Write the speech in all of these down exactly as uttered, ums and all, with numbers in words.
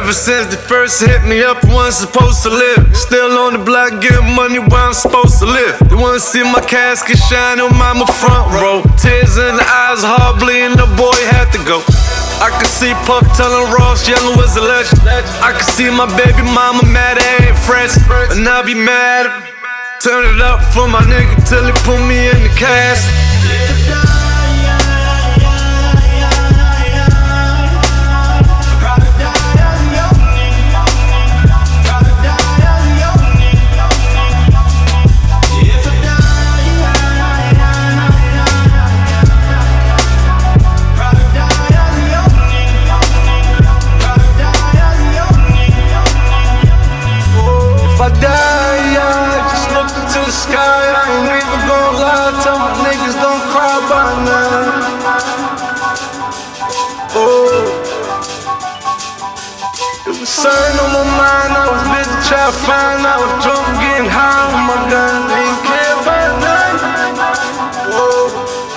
Ever since they first hit me up, I wasn't supposed to live. Still on the block, getting money where I'm supposed to live. They wanna see my casket shine on my front row. Tears in the eyes, heart bleeding, the boy had to go. I can see Puff telling Ross Yellow was a legend. I can see my baby mama mad at Aunt Frances, and I be mad at her. Turn it up for my nigga till he put me in the casket. If I die, yeah, just look into the sky. I ain't even gon' lie, tell my niggas don't cry by now. Oh, it was something on my mind, I was busy trying to find. I was drunk, getting high with my gun, didn't care about nothing. Whoa.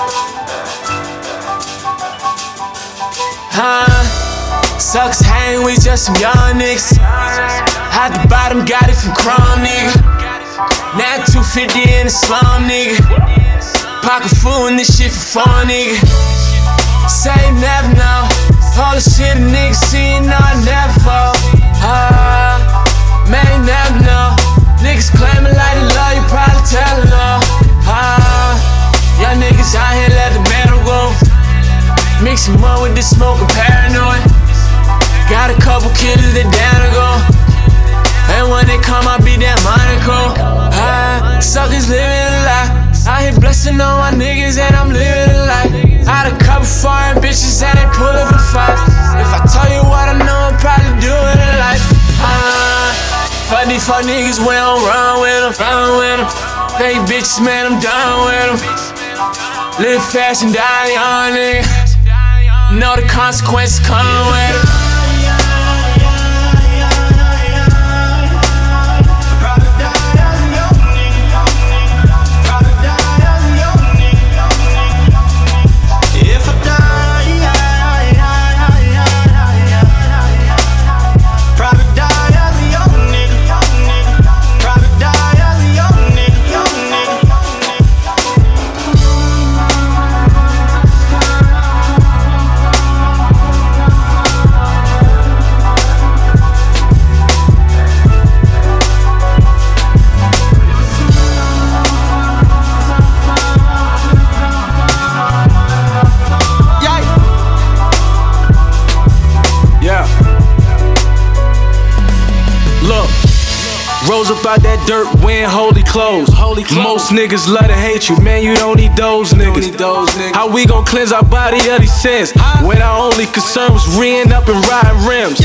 Huh? Sucks hang with just some young niggas. At the bottom, got it from crumb, nigga. Now two fifty in the slum, nigga. Pocket full and this shit for fun, nigga. Say never know. All the shit a nigga seen, no, I never fall. Ah, uh, man, never know. Niggas claiming like they love you, probably tellin' all. Ah, y'all niggas out here let the metal go. Mix him up with this smoking paranoid. Got a couple killers that down to go. And when they come, I be that Monaco. Ah, suckers living a lie. I here blessing all my niggas and I'm living a life. Had a couple foreign bitches and they pull up a fight. If I tell you what I know, I'm probably doing it like. Ah, fuck these fuck niggas, we don't run with them, run with them. Fake bitches, man, I'm done with them. Live fast and die young, nigga. Know the consequences come with it. Rose up out that dirt, wearing holy clothes. Holy clothes. Most niggas love to hate you, man. You don't need those niggas. Need those niggas. How we gon' cleanse our body of these sins when our only concern was reeing up and riding rims?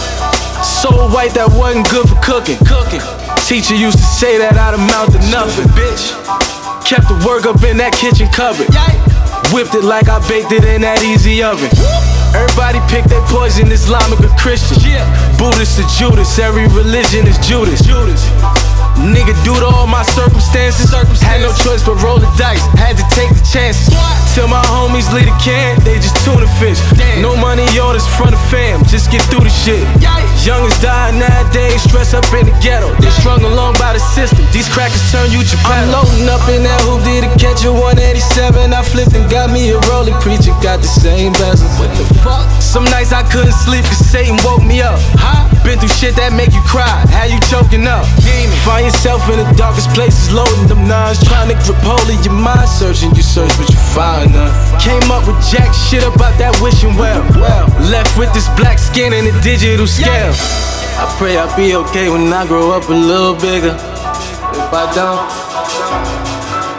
So white that wasn't good for cooking. Cooking. Teacher used to say that I'd amount to nothing. Bitch, kept the work up in that kitchen cupboard. Whipped it like I baked it in that easy oven. Everybody pick their poison, Islamic or Christian. Yeah. Buddhist or Judas, every religion is Judas. Judas. Nigga, due to all my circumstances, circumstances, had no choice but roll the dice, had to take the chances. Till my homies lead a can, they just tuna fish. Damn. No money orders from the fam, just get through the shit. Yikes. Youngest die nowadays, stress up in the ghetto. They strung along by the system, these crackers turn you Geppetto. I'm loading up in that hoopty to catch a one eighty-seven. I flipped and got me a rolling preacher, got the same bezel. What the fuck? Some nights I couldn't sleep cause Satan woke me up. Huh? Been through shit that make you cry, how you choking up? Demon. Find yourself in the darkest places, loading them nines, trying to grip hold of your mind, searching, you search but you find none. Came up with jack shit about that wishing well. well Left with this black skin and a digital scale. I pray I'll be okay when I grow up a little bigger. If I don't,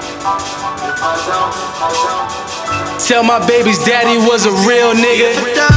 tell my baby's daddy was a real nigga.